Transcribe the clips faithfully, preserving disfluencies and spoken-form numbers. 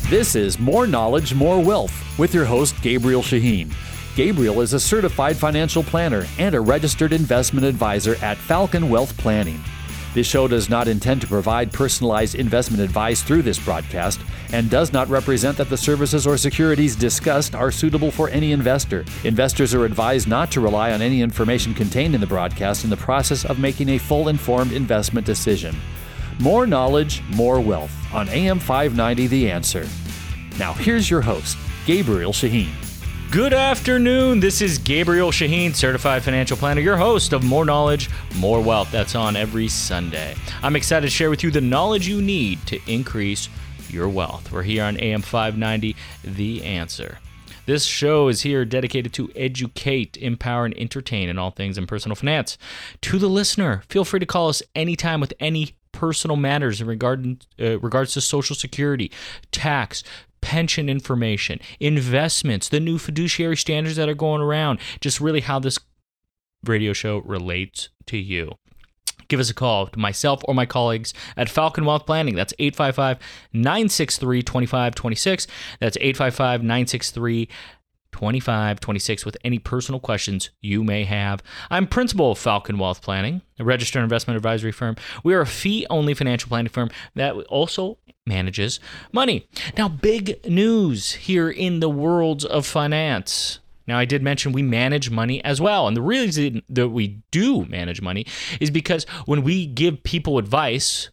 This is More Knowledge, More Wealth with your host, Gabriel Shaheen. Gabriel is a certified financial planner and a registered investment advisor at Falcon Wealth Planning. This show does not intend to provide personalized investment advice through this broadcast and does not represent that the services or securities discussed are suitable for any investor. Investors are advised not to rely on any information contained in the broadcast in the process of making a full informed investment decision. More knowledge, more wealth on A M five ninety The Answer. Now here's your host, Gabriel Shaheen. Good afternoon. This is Gabriel Shaheen, certified financial planner, your host of More Knowledge, More Wealth. That's on every Sunday. I'm excited to share with you the knowledge you need to increase your wealth. We're here on A M five ninety The Answer. This show is here dedicated to educate, empower, and entertain in all things in personal finance. To the listener, feel free to call us anytime with any personal matters in regard, uh, regards to Social Security, tax, pension information, investments, the new fiduciary standards that are going around, just really how this radio show relates to you. Give us a call to myself or my colleagues at Falcon Wealth Planning. That's eight five five, nine six three, two five two six. That's eight five five, nine six three, two five two six with any personal questions you may have. I'm principal of Falcon Wealth Planning, a registered investment advisory firm. We are a fee-only financial planning firm that also manages money. Now, big news here in the worlds of finance. Now, I did mention we manage money as well. And the reason that we do manage money is because when we give people advice,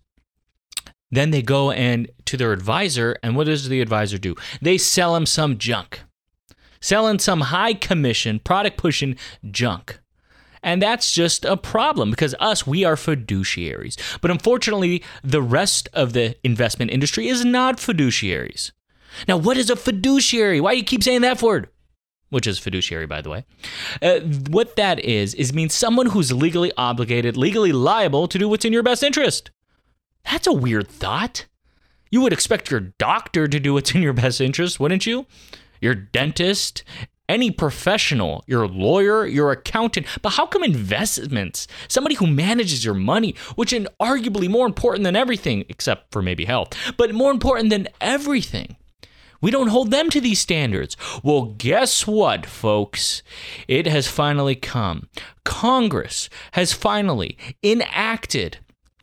then they go and to their advisor, and what does the advisor do? They sell them some junk. Selling some high commission, product pushing junk. And that's just a problem because us, we are fiduciaries. But unfortunately, the rest of the investment industry is not fiduciaries. Now, what is a fiduciary? Why do you keep saying that word? Which is fiduciary, by the way. Uh, what that is, is means someone who's legally obligated, legally liable to do what's in your best interest. That's a weird thought. You would expect your doctor to do what's in your best interest, wouldn't you? Your dentist, any professional, your lawyer, your accountant. But how come investments, somebody who manages your money, which is arguably more important than everything, except for maybe health, but more important than everything, we don't hold them to these standards? Well, guess what, folks? It has finally come. Congress has finally enacted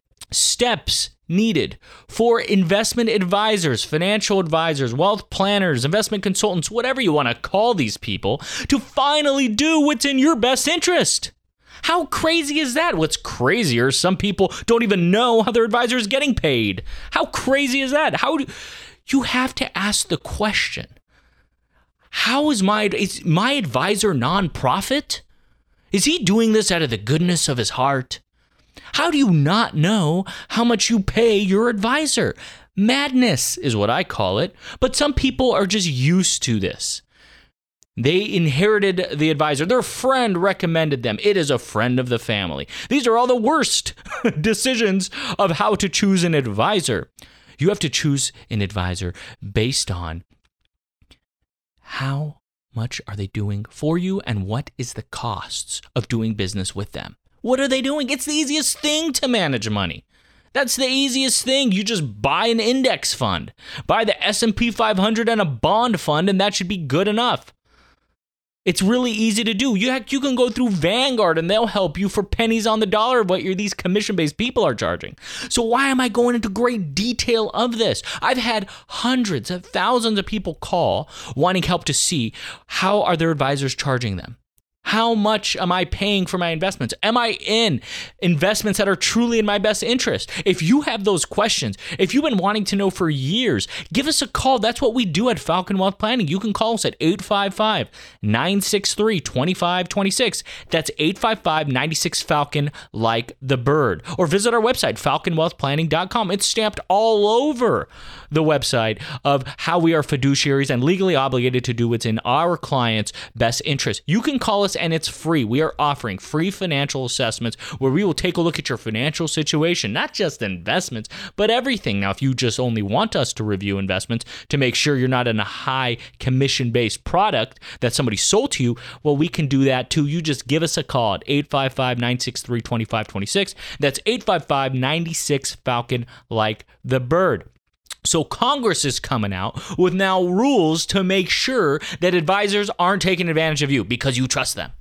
steps needed for investment advisors, financial advisors, wealth planners, investment consultants, whatever you want to call these people, to finally do what's in your best interest. How crazy is that? What's crazier, some people don't even know how their advisor is getting paid. How crazy is that? How do you have to ask the question, how is my is my advisor nonprofit? Is he doing this out of the goodness of his heart? How do you not know how much you pay your advisor? Madness is what I call it. But some people are just used to this. They inherited the advisor. Their friend recommended them. It is a friend of the family. These are all the worst decisions of how to choose an advisor. You have to choose an advisor based on how much are they doing for you and what is the costs of doing business with them. What are they doing? It's the easiest thing to manage money. That's the easiest thing. You just buy an index fund. Buy the S and P five hundred and a bond fund, and that should be good enough. It's really easy to do. You, heck, you can go through Vanguard, and they'll help you for pennies on the dollar of what your, these commission-based people are charging. So why am I going into great detail of this? I've had hundreds of thousands of people call wanting help to see how are their advisors charging them. How much am I paying for my investments? Am I in investments that are truly in my best interest? If you have those questions, if you've been wanting to know for years, give us a call. That's what we do at Falcon Wealth Planning. You can call us at eight five five, nine six three, two five two six. That's eight five five, nine six Falcon, like the bird. Or visit our website, falcon wealth planning dot com. It's stamped all over the website of how we are fiduciaries and legally obligated to do what's in our clients' best interest. You can call us and it's free. We are offering free financial assessments where we will take a look at your financial situation, not just investments, but everything. Now, if you just only want us to review investments to make sure you're not in a high commission-based product that somebody sold to you, well, we can do that too. You just give us a call at eight five five, nine six three, two five two six. That's eight five five, nine six Falcon, like the bird. So Congress is coming out with now rules to make sure that advisors aren't taking advantage of you because you trust them,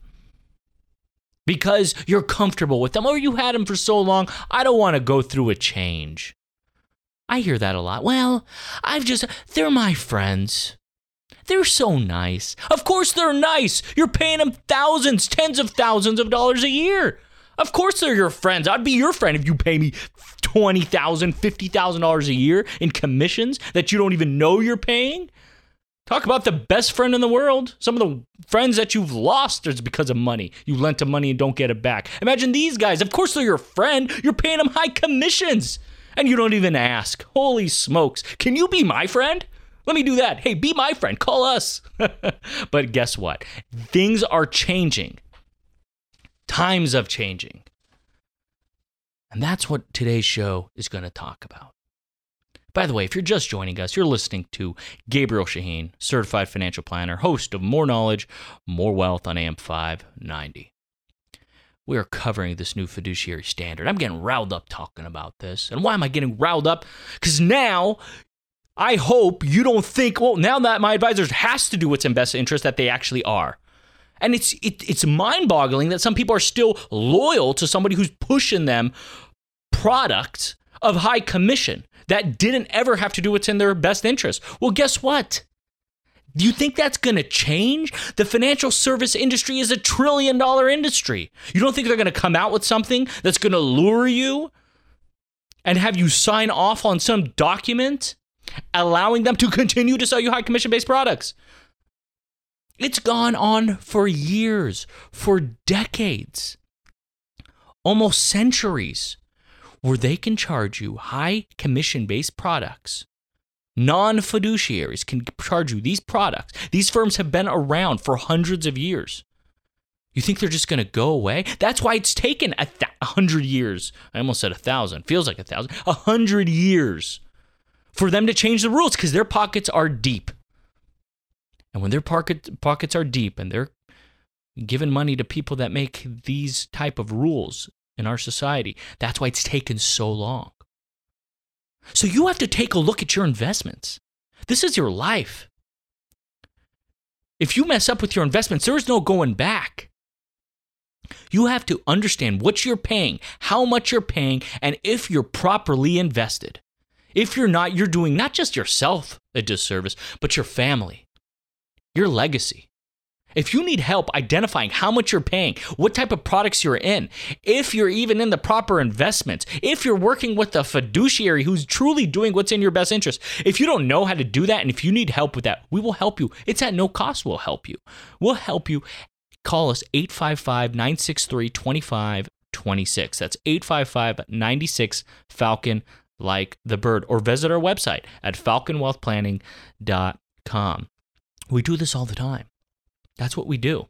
because you're comfortable with them, or you had them for so long, I don't want to go through a change. I hear that a lot. Well, I've just, they're my friends. They're so nice. Of course they're nice. You're paying them thousands, tens of thousands of dollars a year. Of course they're your friends. I'd be your friend if you pay me twenty thousand dollars, fifty thousand dollars a year in commissions that you don't even know you're paying. Talk about the best friend in the world. Some of the friends that you've lost is because of money. You lent them money and don't get it back. Imagine these guys. Of course they're your friend. You're paying them high commissions. And you don't even ask. Holy smokes. Can you be my friend? Let me do that. Hey, be my friend. Call us. But guess what? Things are changing. Times are changing. And that's what today's show is going to talk about. By the way, if you're just joining us, you're listening to Gabriel Shaheen, Certified Financial Planner, host of More Knowledge, More Wealth on A M five ninety. We are covering this new fiduciary standard. I'm getting riled up talking about this. And why am I getting riled up? Because now I hope you don't think, well, now that my advisors has to do what's in best interest, that they actually are. And it's it, it's mind-boggling that some people are still loyal to somebody who's pushing them products of high commission that didn't ever have to do what's in their best interest. Well, guess what? Do you think that's going to change? The financial service industry is a trillion dollar industry. You don't think they're going to come out with something that's going to lure you and have you sign off on some document allowing them to continue to sell you high commission-based products? It's gone on for years, for decades, almost centuries, where they can charge you high commission-based products. Non-fiduciaries can charge you these products. These firms have been around for hundreds of years. You think they're just going to go away? That's why it's taken a th- hundred years. I almost said a thousand. Feels like a thousand. A hundred years for them to change the rules because their pockets are deep. And when their pocket, pockets are deep and they're giving money to people that make these type of rules in our society, that's why it's taken so long. So you have to take a look at your investments. This is your life. If you mess up with your investments, there is no going back. You have to understand what you're paying, how much you're paying, and if you're properly invested. If you're not, you're doing not just yourself a disservice, but your family, your legacy. If you need help identifying how much you're paying, what type of products you're in, if you're even in the proper investments, if you're working with a fiduciary who's truly doing what's in your best interest, if you don't know how to do that and if you need help with that, we will help you. It's at no cost. We'll help you. We'll help you. Call us eight five five, nine six three, two five two six. That's eight five five, nine six, Falcon, like the bird. Or visit our website at falcon wealth planning dot com. We do this all the time. That's what we do.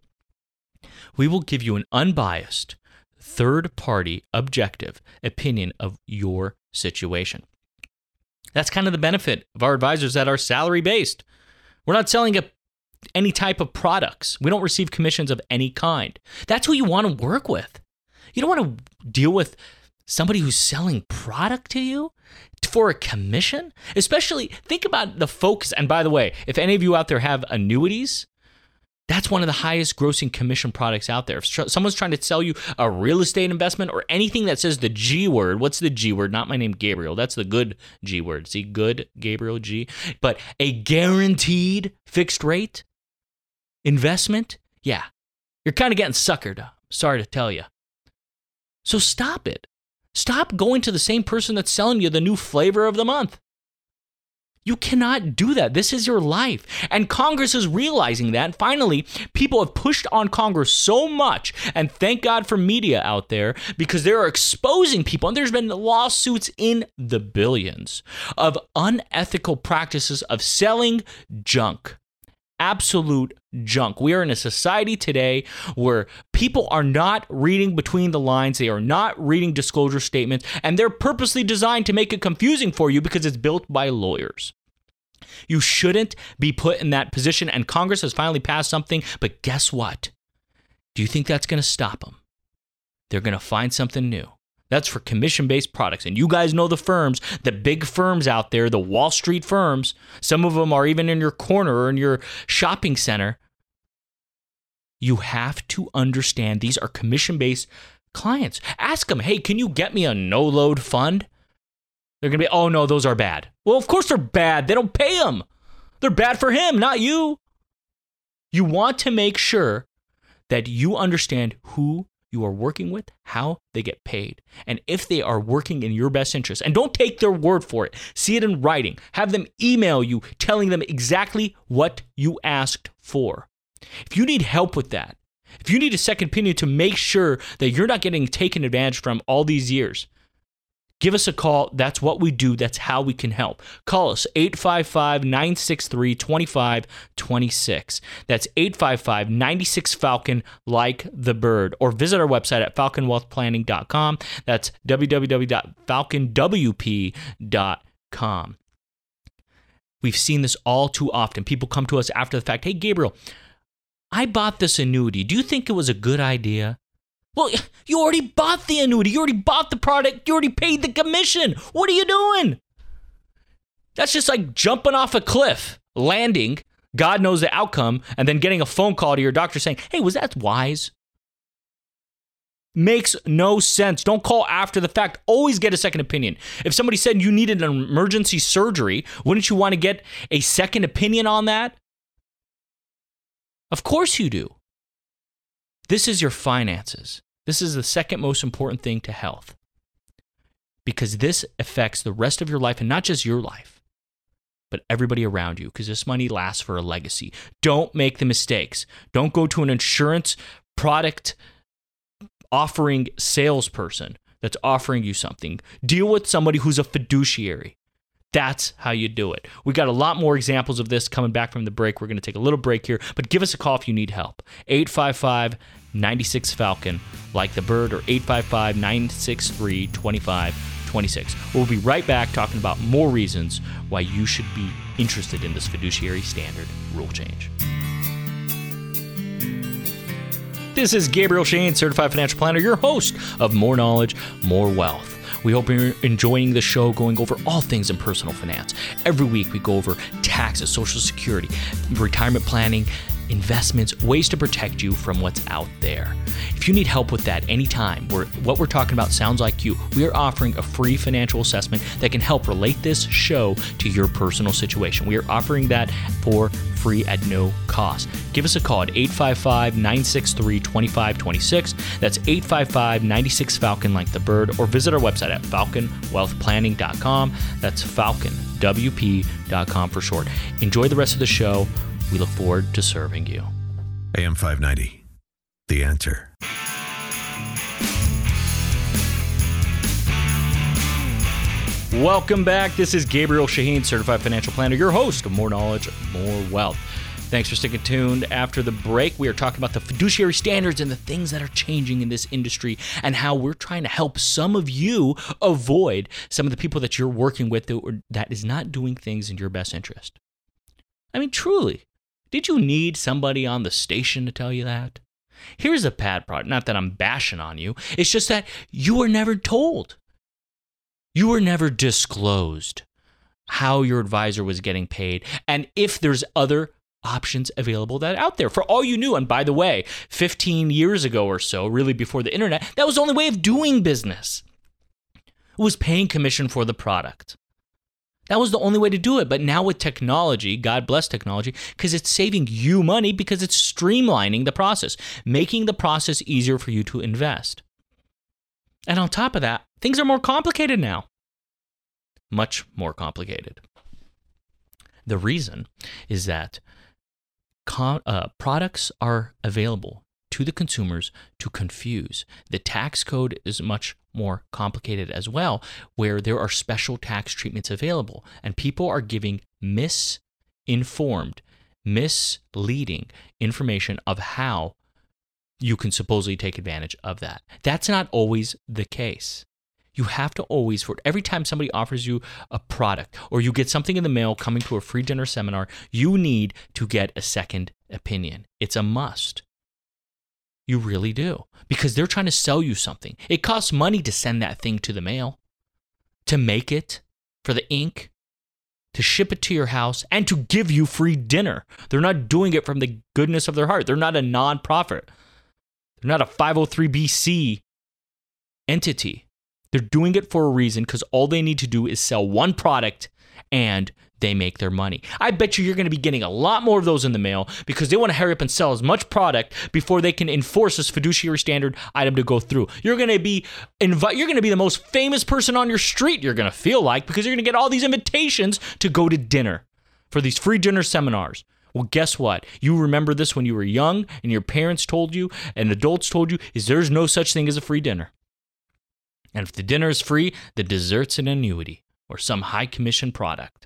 We will give you an unbiased, third-party, objective opinion of your situation. That's kind of the benefit of our advisors that are salary-based. We're not selling a, any type of products. We don't receive commissions of any kind. That's who you want to work with. You don't want to deal with somebody who's selling product to you for a commission. Especially, think about the folks, and by the way, if any of you out there have annuities, that's one of the highest grossing commission products out there. If someone's trying to sell you a real estate investment or anything that says the G word, what's the G word? Not my name, Gabriel. That's the good G word. See, good, Gabriel G. But a guaranteed fixed rate investment, yeah, you're kind of getting suckered. Sorry to tell you. So stop it. Stop going to the same person that's selling you the new flavor of the month. You cannot do that. This is your life. And Congress is realizing that. Finally, people have pushed on Congress so much, and thank God for media out there, because they are exposing people, and there's been lawsuits in the billions of unethical practices of selling junk. Absolute junk. We are in a society today where people are not reading between the lines. They are not reading disclosure statements, and they're purposely designed to make it confusing for you because it's built by lawyers. You shouldn't be put in that position, and Congress has finally passed something, but guess what? Do you think that's going to stop them? They're going to find something new. That's for commission-based products. And you guys know the firms, the big firms out there, the Wall Street firms. Some of them are even in your corner or in your shopping center. You have to understand these are commission-based clients. Ask them, hey, can you get me a no-load fund? They're going to be, oh, no, those are bad. Well, of course they're bad. They don't pay them. They're bad for him, not you. You want to make sure that you understand who you are working with, how they get paid, and if they are working in your best interest. And don't take their word for it. See it in writing. Have them email you telling them exactly what you asked for. If you need help with that, if you need a second opinion to make sure that you're not getting taken advantage from all these years, give us a call. That's what we do. That's how we can help. Call us, eight five five, nine six three, two five two six. That's eight five five, nine six, Falcon, like the bird. Or visit our website at falcon wealth planning dot com. That's w w w dot falcon w p dot com. We've seen this all too often. People come to us after the fact, hey, Gabriel, I bought this annuity. Do you think it was a good idea? Well, you already bought the annuity. You already bought the product. You already paid the commission. What are you doing? That's just like jumping off a cliff, landing, God knows the outcome, and then getting a phone call to your doctor saying, hey, was that wise? Makes no sense. Don't call after the fact. Always get a second opinion. If somebody said you needed an emergency surgery, wouldn't you want to get a second opinion on that? Of course you do. This is your finances. This is the second most important thing to health, because this affects the rest of your life, and not just your life, but everybody around you, because this money lasts for a legacy. Don't make the mistakes. Don't go to an insurance product offering salesperson that's offering you something. Deal with somebody who's a fiduciary. That's how you do it. We got a lot more examples of this coming back from the break. We're going to take a little break here, but give us a call if you need help. eight five five, nine six, Falcon, like the bird, or eight five five, nine six three, two five two six. We'll be right back talking about more reasons why you should be interested in this fiduciary standard rule change. This is Gabriel Shaheen, Certified Financial Planner, your host of More Knowledge, More Wealth. We hope you're enjoying the show, going over all things in personal finance. Every week we go over taxes, Social Security, retirement planning, investments, ways to protect you from what's out there. If you need help with that anytime, we're, what we're talking about sounds like you, we are offering a free financial assessment that can help relate this show to your personal situation. We are offering that for free at no cost. Give us a call at eight five five, nine six three, two five two six. That's eight five five, nine six, Falcon, like the bird, or visit our website at falcon wealth planning dot com. That's falcon w p dot com for short. Enjoy the rest of the show. We look forward to serving you. A M five ninety, The Answer. Welcome back. This is Gabriel Shaheen, Certified Financial Planner, your host of More Knowledge, More Wealth. Thanks for sticking tuned. After the break, we are talking about the fiduciary standards and the things that are changing in this industry, and how we're trying to help some of you avoid some of the people that you're working with that, that is not doing things in your best interest. I mean, truly. Did you need somebody on the station to tell you that? Here's a bad part. Not that I'm bashing on you. It's just that you were never told. You were never disclosed how your advisor was getting paid, and if there's other options available that are out there. For all you knew, and by the way, fifteen years ago or so, really before the internet, that was the only way of doing business. It was paying commission for the product. That was the only way to do it. But now with technology, God bless technology, because it's saving you money, because it's streamlining the process, making the process easier for you to invest. And on top of that, things are more complicated now. Much more complicated. The reason is that con- uh, products are available to the consumers to confuse. The tax code is much more complicated as well, where there are special tax treatments available, and people are giving misinformed, misleading information of how you can supposedly take advantage of that. That's not always the case. You have to always, for every time somebody offers you a product or you get something in the mail coming to a free dinner seminar, you need to get a second opinion. It's a must. You really do. Because they're trying to sell you something. It costs money to send that thing to the mail, to make it, for the ink, to ship it to your house, and to give you free dinner. They're not doing it from the goodness of their heart. They're not a nonprofit. They're not a five oh three B C entity. They're doing it for a reason because all they need to do is sell one product and they make their money. I bet you you're going to be getting a lot more of those in the mail because they want to hurry up and sell as much product before they can enforce this fiduciary standard item to go through. You're going to be invi- you're going to be the most famous person on your street, you're going to feel like, because you're going to get all these invitations to go to dinner for these free dinner seminars. Well, guess what? You remember this when you were young and your parents told you and adults told you is there's no such thing as a free dinner. And if the dinner is free, the dessert's an annuity or some high commission product.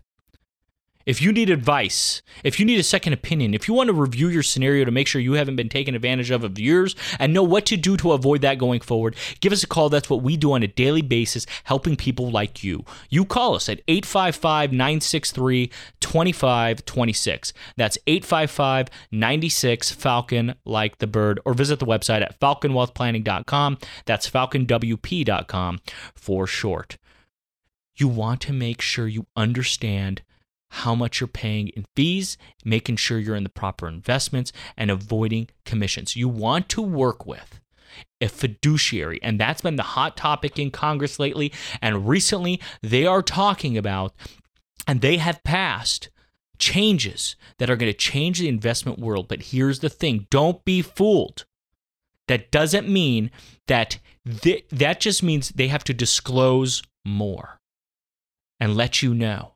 If you need advice, if you need a second opinion, if you want to review your scenario to make sure you haven't been taken advantage of of years and know what to do to avoid that going forward, give us a call. That's what we do on a daily basis, helping people like you. You call us at eight five five, nine six three, two five two six. That's eight five five, nine six, Falcon, like the bird, or visit the website at falcon wealth planning dot com. That's falcon w p dot com for short. You want to make sure you understand how much you're paying in fees, making sure you're in the proper investments, and avoiding commissions. You want to work with a fiduciary, and that's been the hot topic in Congress lately. And recently, they are talking about, and they have passed changes that are going to change the investment world. But here's the thing. Don't be fooled. That doesn't mean that, th- that just means they have to disclose more and let you know.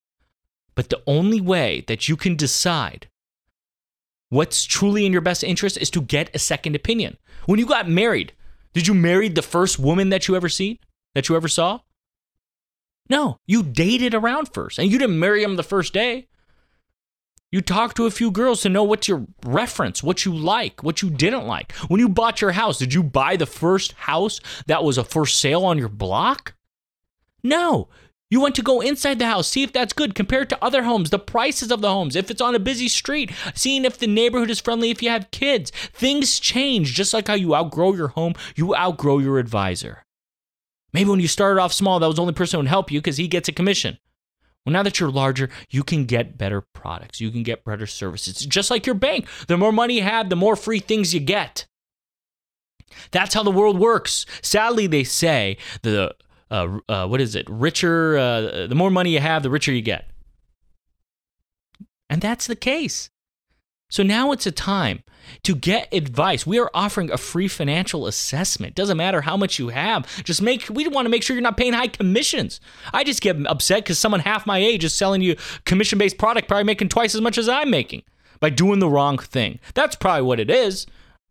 But the only way that you can decide what's truly in your best interest is to get a second opinion. When you got married, did you marry the first woman that you ever seen, that you ever saw? No, you dated around first, and you didn't marry them the first day. You talked to a few girls to know what's your reference, what you like, what you didn't like. When you bought your house, did you buy the first house that was a for sale on your block? No. You want to go inside the house, see if that's good compared to other homes, the prices of the homes, if it's on a busy street, seeing if the neighborhood is friendly, if you have kids. Things change. Just like how you outgrow your home, you outgrow your advisor. Maybe when you started off small, that was the only person who would help you because he gets a commission. Well, now that you're larger, you can get better products. You can get better services. Just like your bank. The more money you have, the more free things you get. That's how the world works. Sadly, they say the Uh, uh, what is it? Richer, uh, the more money you have, the richer you get. And that's the case. So now it's a time to get advice. We are offering a free financial assessment. Doesn't matter how much you have. Just make, we want to make sure you're not paying high commissions. I just get upset because someone half my age is selling you commission-based product, probably making twice as much as I'm making by doing the wrong thing. That's probably what it is.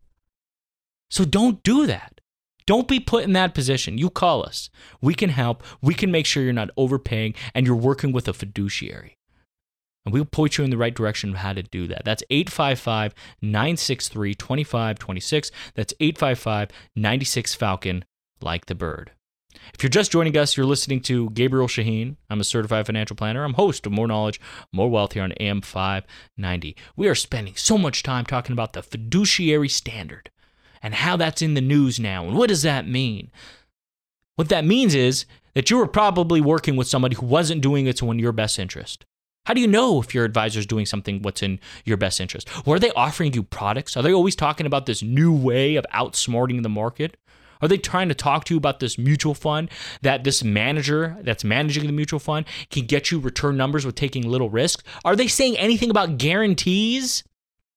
So don't do that. Don't be put in that position. You call us. We can help. We can make sure you're not overpaying and you're working with a fiduciary. And we'll point you in the right direction of how to do that. That's eight five five, nine six three, two five two six. That's eight five five, nine six, Falcon, like the bird. If you're just joining us, you're listening to Gabriel Shaheen. I'm a certified financial planner. I'm host of More Knowledge, More Wealth here on A M five ninety. We are spending so much time talking about the fiduciary standard and how that's in the news now, and what does that mean? What that means is that you were probably working with somebody who wasn't doing it in your best interest. How do you know if your advisor is doing something what's in your best interest? Or are they offering you products? Are they always talking about this new way of outsmarting the market? Are they trying to talk to you about this mutual fund that this manager that's managing the mutual fund can get you return numbers with taking little risks? Are they saying anything about guarantees?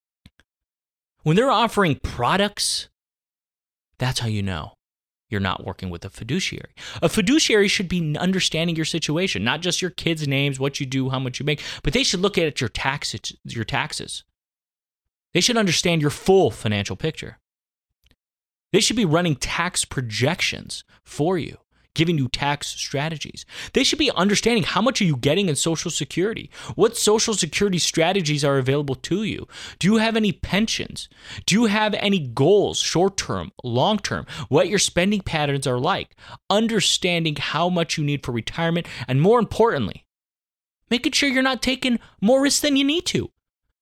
When they're offering products, that's how you know you're not working with a fiduciary. A fiduciary should be understanding your situation, not just your kids' names, what you do, how much you make, but they should look at your taxes, your taxes. They should understand your full financial picture. They should be running tax projections for you, giving you tax strategies. They should be understanding how much are you getting in Social Security? What Social Security strategies are available to you? Do you have any pensions? Do you have any goals, short-term, long-term? What your spending patterns are like? Understanding how much you need for retirement, and more importantly, making sure you're not taking more risks than you need to.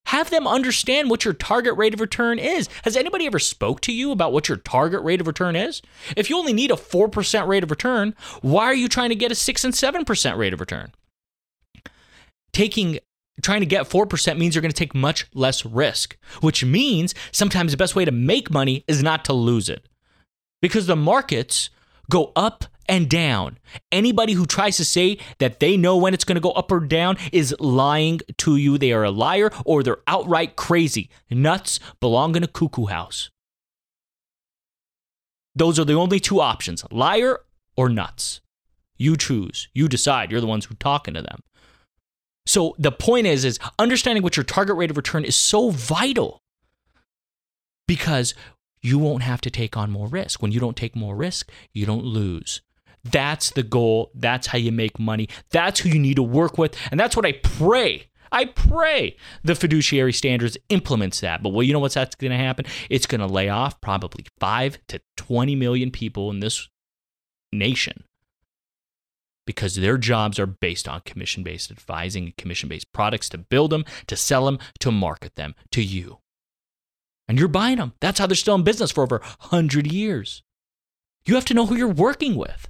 Have them understand what your target rate of return is. Has anybody ever spoke to you about what your target rate of return is? If you only need a four percent rate of return, why are you trying to get a six and seven percent rate of return? Taking, trying to get four percent means you're going to take much less risk, which means sometimes the best way to make money is not to lose it. Because the markets go up and down. Anybody who tries to say that they know when it's going to go up or down is lying to you. They are a liar or they're outright crazy. Nuts belong in a cuckoo house. Those are the only two options, liar or nuts. You choose. You decide. You're the ones who are talking to them. So the point is, is understanding what your target rate of return is so vital because you won't have to take on more risk. When you don't take more risk, you don't lose. That's the goal. That's how you make money. That's who you need to work with. And that's what I pray. I pray the fiduciary standards implements that. But well, you know what's that's going to happen? It's going to lay off probably five to twenty million people in this nation because their jobs are based on commission-based advising and commission-based products to build them, to sell them, to market them to you. And you're buying them. That's how they're still in business for over one hundred years. You have to know who you're working with.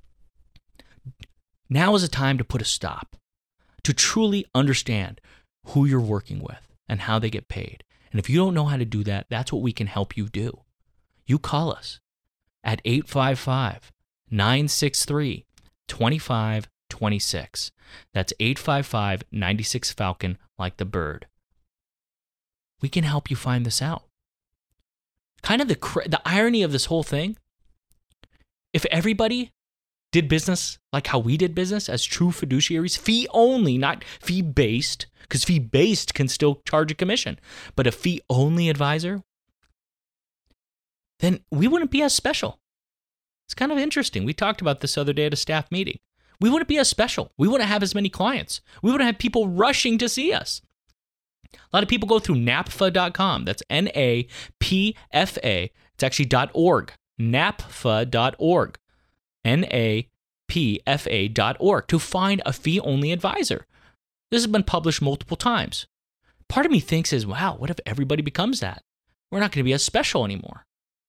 Now is a time to put a stop, to truly understand who you're working with and how they get paid. And if you don't know how to do that, that's what we can help you do. You call us at eight five five, nine six three, two five two six. That's eight five five, nine six, Falcon, like the bird. We can help you find this out. Kind of the the irony of this whole thing, if everybody did business like how we did business as true fiduciaries, fee only, not fee based, because fee based can still charge a commission, but a fee only advisor, then we wouldn't be as special. It's kind of interesting. We talked about this the other day at a staff meeting. We wouldn't be as special. We wouldn't have as many clients. We wouldn't have people rushing to see us. A lot of people go through N A P F A dot com. That's N A P F A. It's actually .org. N A P F A dot org. N A P F A dot org to find a fee-only advisor. This has been published multiple times. Part of me thinks is, wow, what if everybody becomes that? We're not going to be as special anymore.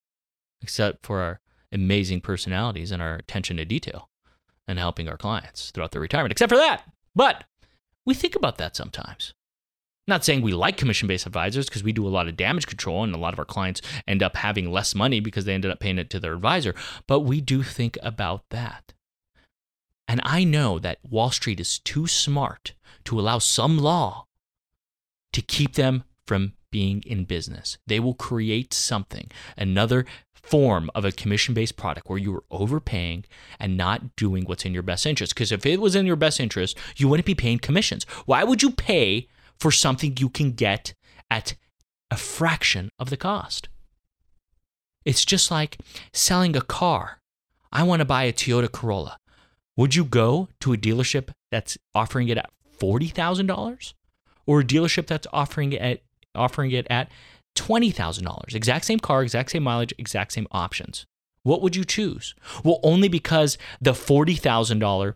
Except for our amazing personalities and our attention to detail and helping our clients throughout their retirement. Except for that. But we think about that sometimes. Not saying we like commission-based advisors because we do a lot of damage control and a lot of our clients end up having less money because they ended up paying it to their advisor. But we do think about that. And I know that Wall Street is too smart to allow some law to keep them from being in business. They will create something, another form of a commission-based product where you are overpaying and not doing what's in your best interest. Because if it was in your best interest, you wouldn't be paying commissions. Why would you pay for something you can get at a fraction of the cost? It's just like selling a car. I want to buy a Toyota Corolla. Would you go to a dealership that's offering it at forty thousand dollars or a dealership that's offering it at, offering it at twenty thousand dollars? Exact same car, exact same mileage, exact same options. What would you choose? Well, only because the forty thousand dollars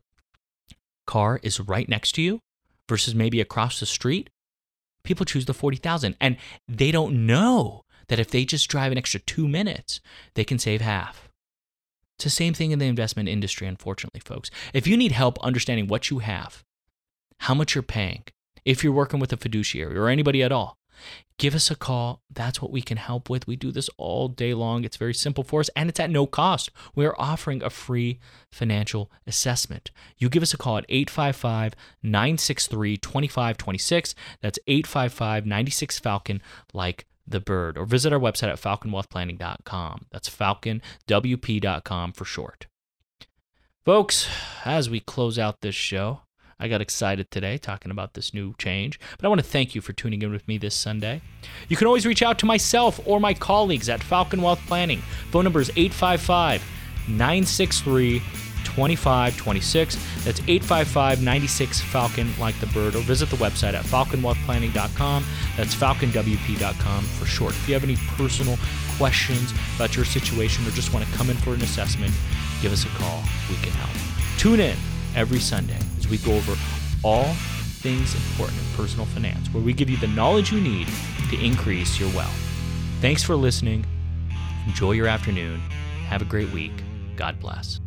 car is right next to you versus maybe across the street, people choose the forty thousand dollars. And they don't know that if they just drive an extra two minutes, they can save half. It's the same thing in the investment industry, unfortunately, folks. If you need help understanding what you have, how much you're paying, if you're working with a fiduciary or anybody at all, give us a call. That's what we can help with. We do this all day long. It's very simple for us, and it's at no cost. We're offering a free financial assessment. You give us a call at eight five five, nine six three, two five two six. That's eight five five, nine six, Falcon, like the bird. Or visit our website at falcon wealth planning dot com. That's falcon w p dot com for short. Folks, as we close out this show, I got excited today talking about this new change, but I want to thank you for tuning in with me this Sunday. You can always reach out to myself or my colleagues at Falcon Wealth Planning. Phone number is eight five five, nine six three, two five two six. That's eight five five, nine six, Falcon, like the bird, or visit the website at falcon wealth planning dot com. That's falcon w p dot com for short. If you have any personal questions about your situation or just want to come in for an assessment, give us a call. We can help. Tune in every Sunday as we go over all things important in personal finance, where we give you the knowledge you need to increase your wealth. Thanks for listening. Enjoy your afternoon. Have a great week. God bless.